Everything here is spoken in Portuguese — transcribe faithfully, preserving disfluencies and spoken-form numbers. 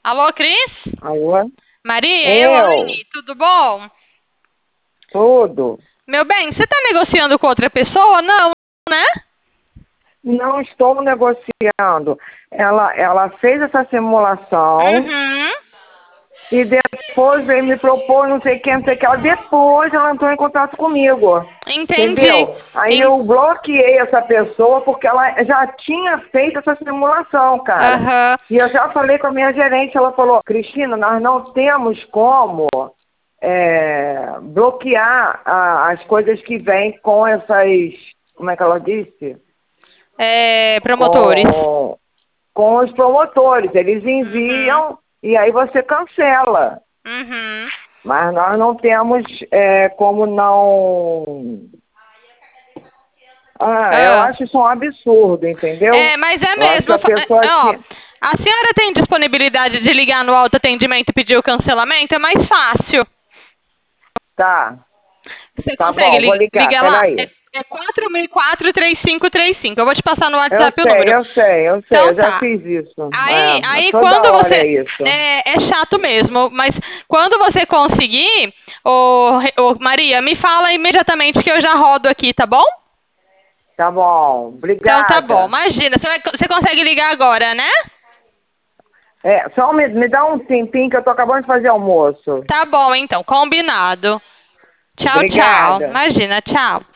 Alô, Cris? Alô? Maria, Eu? Elaine, tudo bom? Tudo. Meu bem, você tá negociando com outra pessoa? Não, né? Não estou negociando. Ela, ela fez essa simulação Uhum. e depois veio me propor não sei quem, não sei o que. Ela, depois ela entrou em contato comigo. Entendi. Entendeu? Aí En- eu bloqueei essa pessoa porque ela já tinha feito essa simulação, cara. Aham. E eu já falei com a minha gerente, ela falou, Cristina, nós não temos como é, bloquear a- as coisas que vêm com essas, como é que ela disse? É, promotores. Com, com os promotores. Eles Uhum. enviam e aí você cancela. Uhum. Mas nós não temos é, como não. Ah, eu Ah. acho isso um absurdo, entendeu? É, mas é Eu acho que mesmo. a fa- pessoa é, Ó, tinha. a senhora tem disponibilidade de ligar no autoatendimento e pedir o cancelamento? É mais fácil. Tá, Você tá consegue bom, vou li- ligar, ligar lá? peraí. É, é quatro mil e quatro, três cinco três cinco. Eu vou te passar no Eu WhatsApp o sei, número. eu sei, eu sei, Então eu já tá. fiz isso. Aí, É, aí toda quando hora é você. isso. É, é chato mesmo, mas quando você conseguir, ô, Re- ô, Maria, me fala imediatamente que eu já rodo aqui, tá bom? Tá bom, Então tá bom. obrigada. Imagina, você, vai- você consegue ligar agora, né? É, só me, me dá um tempinho que eu tô acabando de fazer almoço. Tá bom, então, combinado. Tchau, tchau. Obrigada. Imagina, tchau.